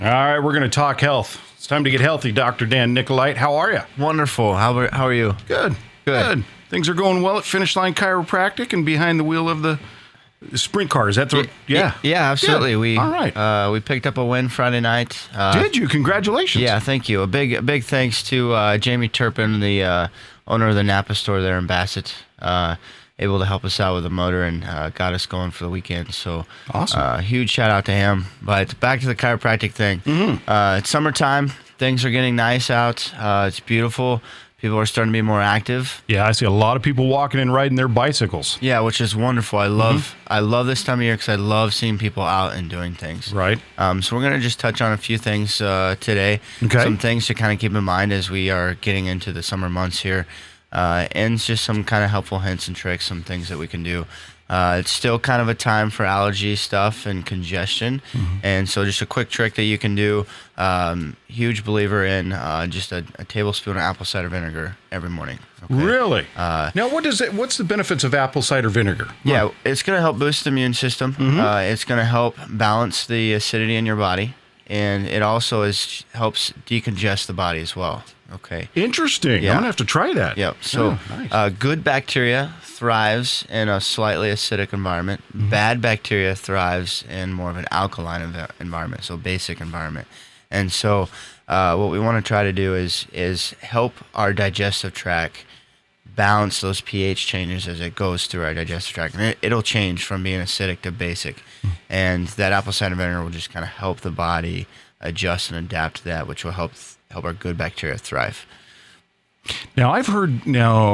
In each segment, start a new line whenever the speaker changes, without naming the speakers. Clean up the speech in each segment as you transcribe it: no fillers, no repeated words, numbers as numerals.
All right, we're going to talk health. It's time to get healthy, Dr. Dan Nicolite. How are you?
Wonderful. How are you?
Good. Things are going well at Finish Line Chiropractic and behind the wheel of the sprint car. Is that the...
Yeah, absolutely.
Good. All right.
We picked up a win Friday night.
Did you? Congratulations.
Yeah, thank you. A big thanks to Jamie Turpin, the owner of the Napa store there in Bassett. Able to help us out with the motor and got us going for the weekend. So
awesome.
Huge shout out to him. But back to the chiropractic thing. It's summertime. Things are getting nice out. It's beautiful. People are starting to be more active.
Yeah, I see a lot of people walking and riding their bicycles.
Yeah, which is wonderful. I love this time of year because I love seeing people out and doing things.
Right.
So we're going to just touch on a few things today.
Okay.
Some things to kind of keep in mind as we are getting into the summer months here. And just some kind of helpful hints and tricks, some things that we can do. It's still kind of a time for allergy stuff and congestion. And so just a quick trick that you can do. Huge believer in just a tablespoon of apple cider vinegar every morning. Okay?
Really? Now, what's the benefits of apple cider vinegar?
Yeah, it's going to help boost the immune system. It's going to help balance the acidity in your body. And it also helps decongest the body as well. Okay.
Interesting.
Yeah.
I'm going to have to try that.
Yep. So
nice.
Good bacteria thrives in a slightly acidic environment. Bad bacteria thrives in more of an alkaline environment, so basic environment. And so what we want to try to do is help our digestive tract balance those pH changes as it goes through our digestive tract. And it'll change from being acidic to basic. And that apple cider vinegar will just kind of help the body adjust and adapt to that, which will help our good bacteria thrive.
Now, I've heard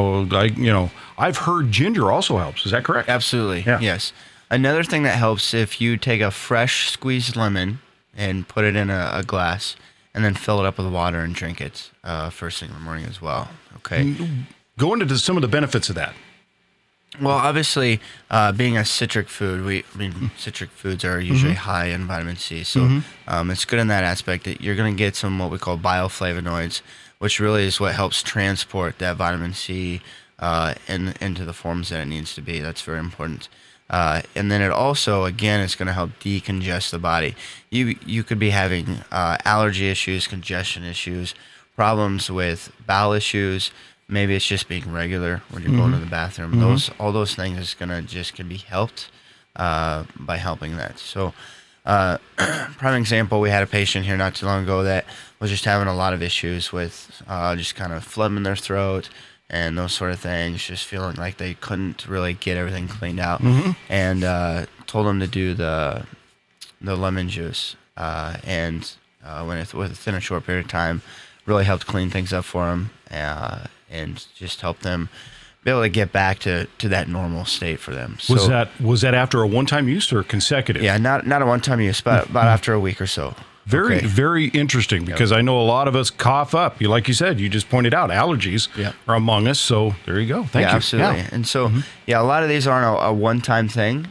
ginger also helps. Is that correct?
Absolutely.
Yeah.
Yes. Another thing that helps, if you take a fresh squeezed lemon and put it in a glass and then fill it up with water and drink it first thing in the morning as well. Okay.
Go into some of the benefits of that.
Well, obviously, being a citric food, citric foods are usually high in vitamin C. So it's good in that aspect that you're going to get some what we call bioflavonoids, which really is what helps transport that vitamin C into the forms that it needs to be. That's very important. And then it also, again, is going to help decongest the body. You could be having allergy issues, congestion issues, problems with bowel issues. Maybe it's just being regular when you're going to the bathroom. All those things can be helped by helping that. So, prime example, we had a patient here not too long ago that was just having a lot of issues with just kind of phlegm in their throat and those sort of things, just feeling like they couldn't really get everything cleaned out. And told them to do the lemon juice, and within a short period of time, really helped clean things up for them. And just help them be able to get back to that normal state for them. So,
was that after a one-time use or consecutive?
Yeah, not a one-time use, but about after a week or so.
Very interesting, because I know a lot of us cough up. Like you said, you just pointed out allergies are among us. So there you go. Thank you.
Absolutely. Yeah. And so, a lot of these aren't a one-time thing.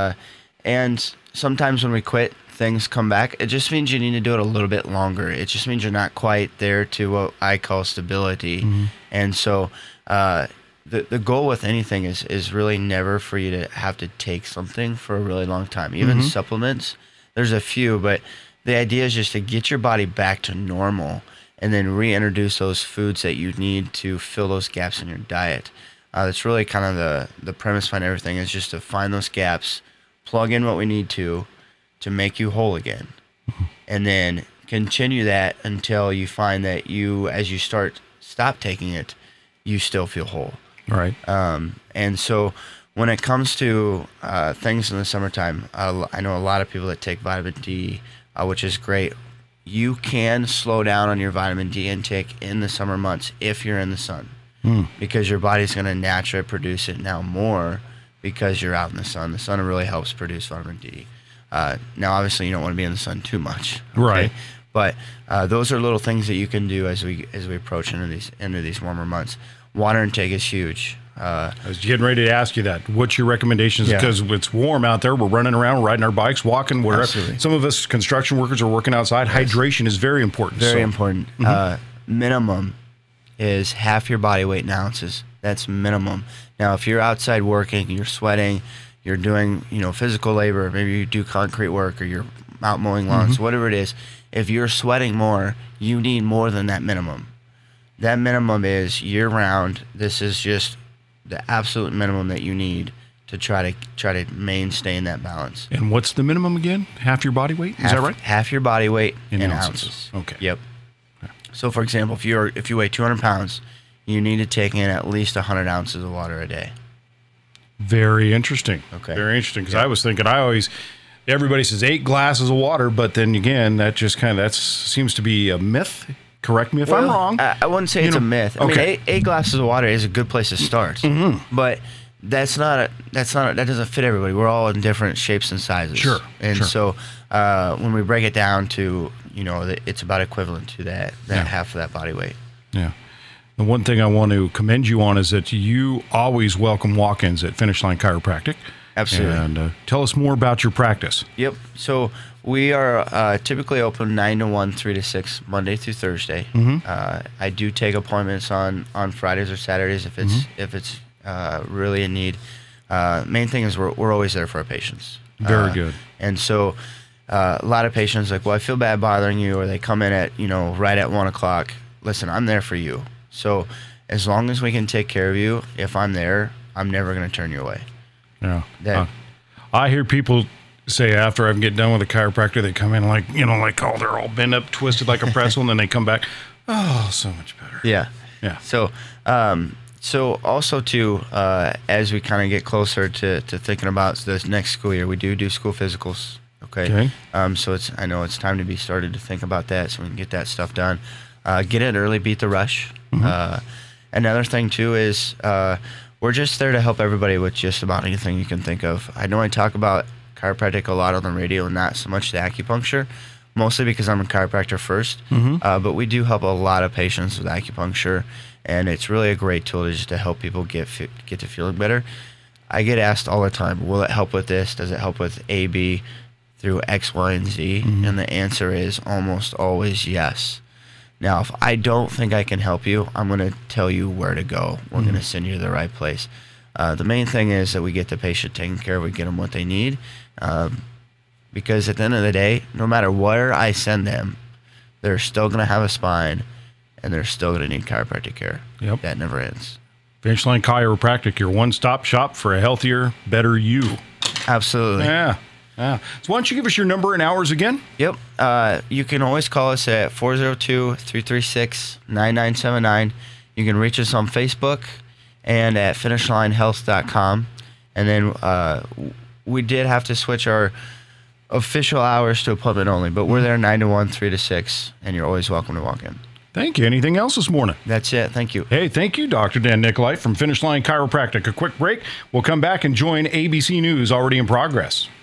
And sometimes when we quit, things come back. It just means you need to do it a little bit longer. It just means you're not quite there to what I call stability. And so the goal with anything is really never for you to have to take something for a really long time. Even supplements, there's a few, but the idea is just to get your body back to normal and then reintroduce those foods that you need to fill those gaps in your diet. That's really kind of the premise behind everything, is just to find those gaps, plug in what we need to make you whole again, and then continue that until you find that as you stop taking it, you still feel whole.
Right.
And so when it comes to things in the summertime, I know a lot of people that take vitamin D, which is great. You can slow down on your vitamin D intake in the summer months if you're in the sun, because your body's going to naturally produce it now more because you're out in the sun. The sun really helps produce vitamin D. Now, obviously, you don't want to be in the sun too much, okay?
Right?
But those are little things that you can do as we approach into these warmer months. Water intake is huge.
I was getting ready to ask you that. What's your recommendations? Because it's warm out there. We're running around, riding our bikes, walking, wherever.
Absolutely.
Some of us construction workers are working outside. Yes. Hydration is very important.
Very important. Minimum is half your body weight in ounces. That's minimum. Now, if you're outside working, you're sweating, you're doing, physical labor, maybe you do concrete work or you're out mowing lawns, whatever it is, if you're sweating more, you need more than that minimum. That minimum is year round. This is just the absolute minimum that you need to try to maintain that balance.
And what's the minimum again? Half your body weight? Is that right?
Half your body weight
in
ounces.
ounces. Okay.
Yep. So, for example, if you weigh 200 pounds, you need to take in at least 100 ounces of water a day.
Very interesting.
Okay.
Very interesting, because I was thinking everybody says 8 glasses of water, but then again, that seems to be a myth. Correct me if I'm wrong.
I wouldn't say it's a myth. I mean, 8 glasses of water is a good place to start, but that doesn't fit everybody. We're all in different shapes and sizes.
Sure.
And so when we break it down to, it's about equivalent to that half of that body weight.
Yeah. The one thing I want to commend you on is that you always welcome walk-ins at Finish Line Chiropractic.
Absolutely.
And tell us more about your practice.
Yep. So we are typically open 9 to 1, 3 to 6, Monday through Thursday. I do take appointments on Fridays or Saturdays if it's really in need. Main thing is we're always there for our patients.
Very good.
And so a lot of patients like, well, I feel bad bothering you, or they come in at right at 1 o'clock. Listen, I'm there for you. So as long as we can take care of you, if I'm there, I'm never going to turn you away.
Yeah. I hear people say after I get done with a chiropractor, they come in like they're all bent up, twisted like a pretzel, and then they come back, oh, so much better.
Yeah.
Yeah.
So also too, as we kind of get closer to thinking about this next school year, we do school physicals. Okay. So I know it's time to be started to think about that, so we can get that stuff done. Get in early, beat the rush. Another thing too is we're just there to help everybody with just about anything you can think of. I know I talk about chiropractic a lot on the radio, and not so much the acupuncture, mostly because I'm a chiropractor first. But we do help a lot of patients with acupuncture, and it's really a great tool just to help people get to feeling better. I get asked all the time, will it help with this? Does it help with A, B, through X, Y, and Z? And the answer is almost always yes. Now, if I don't think I can help you, I'm going to tell you where to go. We're going to send you to the right place. The main thing is that we get the patient taken care of, we get them what they need. Because at the end of the day, no matter where I send them, they're still going to have a spine, and they're still going to need chiropractic care.
Yep.
That never ends.
Finish Line Chiropractic, your one-stop shop for a healthier, better you.
Absolutely.
Yeah. So why don't you give us your number and hours again?
Yep. You can always call us at 402-336-9979. You can reach us on Facebook and at finishlinehealth.com. And then we did have to switch our official hours to appointment only, but we're there 9 to 1, 3 to 6, and you're always welcome to walk in.
Thank you. Anything else this morning?
That's it. Thank you.
Hey, thank you, Dr. Dan Nicolai from Finish Line Chiropractic. A quick break. We'll come back and join ABC News already in progress.